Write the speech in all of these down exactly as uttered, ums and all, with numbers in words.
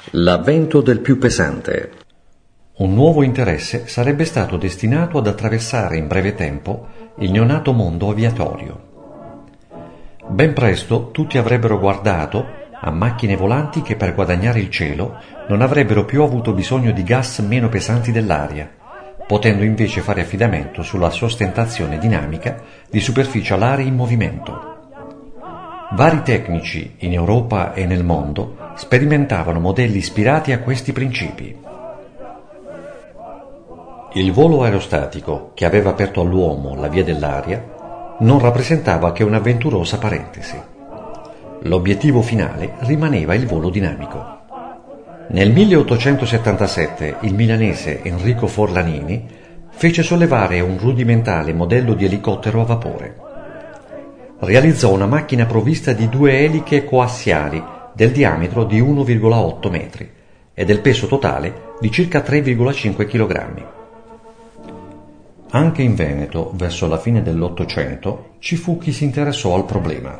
L'avvento del più pesante. Un nuovo interesse sarebbe stato destinato ad attraversare in breve tempo il neonato mondo aviatorio. Ben presto tutti avrebbero guardato a macchine volanti che per guadagnare il cielo non avrebbero più avuto bisogno di gas meno pesanti dell'aria, potendo invece fare affidamento sulla sostentazione dinamica di superfici alari in movimento. Vari tecnici in Europa e nel mondo sperimentavano modelli ispirati a questi principi. Il volo aerostatico, che aveva aperto all'uomo la via dell'aria, non rappresentava che un'avventurosa parentesi. L'obiettivo finale rimaneva il volo dinamico. Nel milleottocentosettantasette il milanese Enrico Forlanini fece sollevare un rudimentale modello di elicottero a vapore. Realizzò una macchina provvista di due eliche coassiali del diametro di uno virgola otto metri e del peso totale di circa tre virgola cinque chilogrammi. Anche in Veneto, verso la fine dell'Ottocento, ci fu chi si interessò al problema.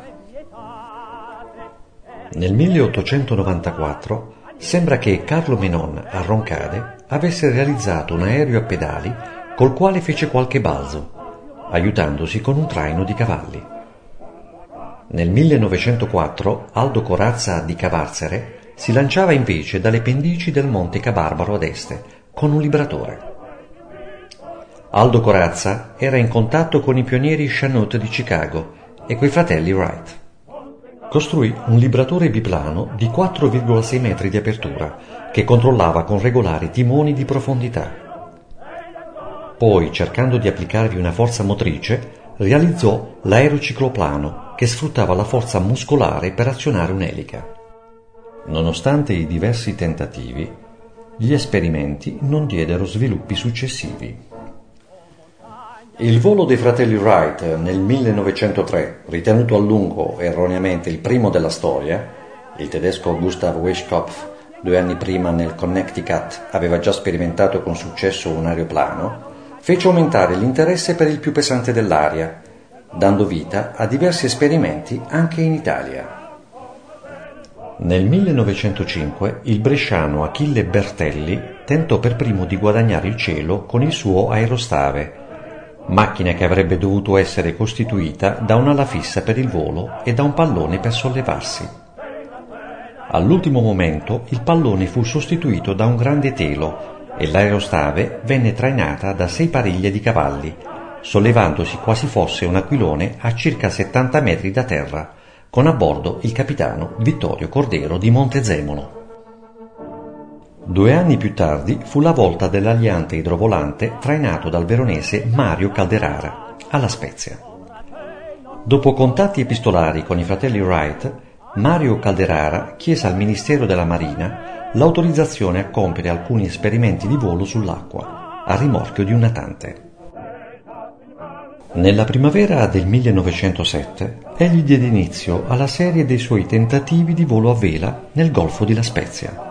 Nel milleottocentonovantaquattro sembra che Carlo Menon a Roncade avesse realizzato un aereo a pedali col quale fece qualche balzo, aiutandosi con un traino di cavalli. Nel millenovecentoquattro Aldo Corazza di Cavarzere si lanciava invece dalle pendici del Monte Cabarbaro ad est con un libratore. Aldo Corazza era in contatto con i pionieri Chanute di Chicago e coi fratelli Wright. Costruì un libratore biplano di quattro virgola sei metri di apertura che controllava con regolari timoni di profondità. Poi, cercando di applicarvi una forza motrice, realizzò l'aerocicloplano che sfruttava la forza muscolare per azionare un'elica. Nonostante i diversi tentativi, gli esperimenti non diedero sviluppi successivi. Il volo dei fratelli Wright nel millenovecentotre, ritenuto a lungo erroneamente il primo della storia, il tedesco Gustav Weiskopf due anni prima nel Connecticut aveva già sperimentato con successo un aeroplano, fece aumentare l'interesse per il più pesante dell'aria, dando vita a diversi esperimenti anche in Italia. Nel millenovecentocinque il bresciano Achille Bertelli tentò per primo di guadagnare il cielo con il suo aerostave, macchina che avrebbe dovuto essere costituita da un'ala fissa per il volo e da un pallone per sollevarsi. All'ultimo momento il pallone fu sostituito da un grande telo e l'aerostave venne trainata da sei pariglie di cavalli, sollevandosi quasi fosse un aquilone a circa settanta metri da terra, con a bordo il capitano Vittorio Cordero di Montezemolo. Due anni più tardi fu la volta dell'aliante idrovolante trainato dal veronese Mario Calderara, alla Spezia. Dopo contatti epistolari con i fratelli Wright, Mario Calderara chiese al Ministero della Marina l'autorizzazione a compiere alcuni esperimenti di volo sull'acqua, a rimorchio di un natante. Nella primavera del millenovecentosette egli diede inizio alla serie dei suoi tentativi di volo a vela nel Golfo di La Spezia.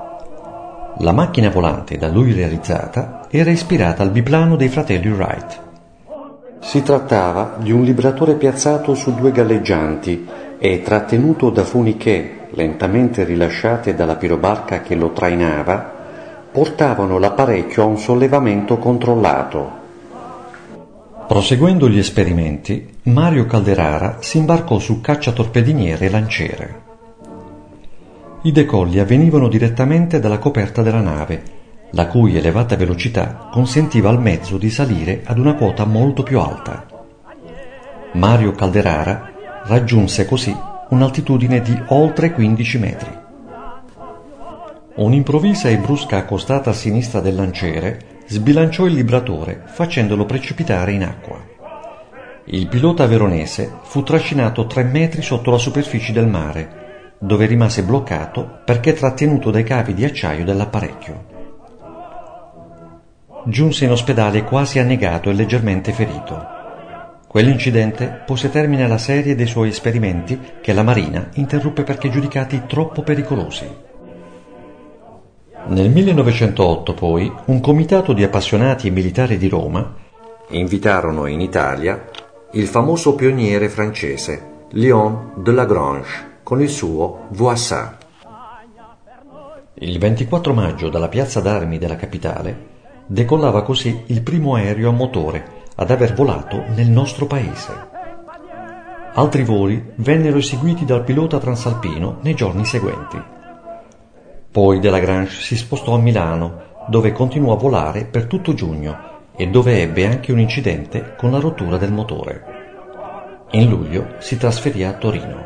La macchina volante da lui realizzata era ispirata al biplano dei fratelli Wright. Si trattava di un libratore piazzato su due galleggianti e trattenuto da funiche lentamente rilasciate dalla pirobarca che lo trainava, portavano l'apparecchio a un sollevamento controllato. Proseguendo gli esperimenti, Mario Calderara si imbarcò su cacciatorpediniere e lanciere. I decolli avvenivano direttamente dalla coperta della nave, la cui elevata velocità consentiva al mezzo di salire ad una quota molto più alta. Mario Calderara raggiunse così un'altitudine di oltre quindici metri. Un'improvvisa e brusca accostata a sinistra del lanciere sbilanciò il libratore facendolo precipitare in acqua. Il pilota veronese fu trascinato tre metri sotto la superficie del mare, dove rimase bloccato perché trattenuto dai cavi di acciaio dell'apparecchio. Giunse in ospedale quasi annegato e leggermente ferito. Quell'incidente pose termine alla serie dei suoi esperimenti che la Marina interruppe perché giudicati troppo pericolosi. Nel millenovecentootto, poi, un comitato di appassionati e militari di Roma invitarono in Italia il famoso pioniere francese Léon de Lagrange con il suo Voisin. Il ventiquattro maggio dalla piazza d'armi della capitale decollava così il primo aereo a motore ad aver volato nel nostro paese. Altri voli vennero eseguiti dal pilota transalpino nei giorni seguenti. Poi de Lagrange si spostò a Milano, dove continuò a volare per tutto giugno e dove ebbe anche un incidente con la rottura del motore. In luglio si trasferì a Torino.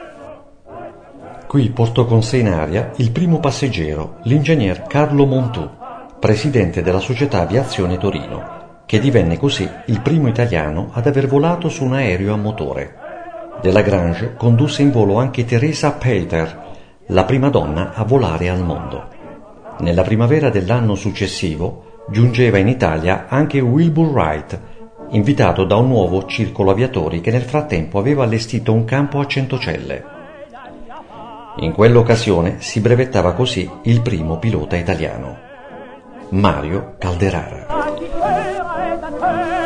Qui portò con sé in aria il primo passeggero, l'ingegner Carlo Montù, presidente della Società Aviazione Torino, che divenne così il primo italiano ad aver volato su un aereo a motore. De Lagrange condusse in volo anche Teresa Pater, la prima donna a volare al mondo. Nella primavera dell'anno successivo giungeva in Italia anche Wilbur Wright, invitato da un nuovo circolo aviatori che nel frattempo aveva allestito un campo a Centocelle. In quell'occasione si brevettava così il primo pilota italiano, Mario Calderara.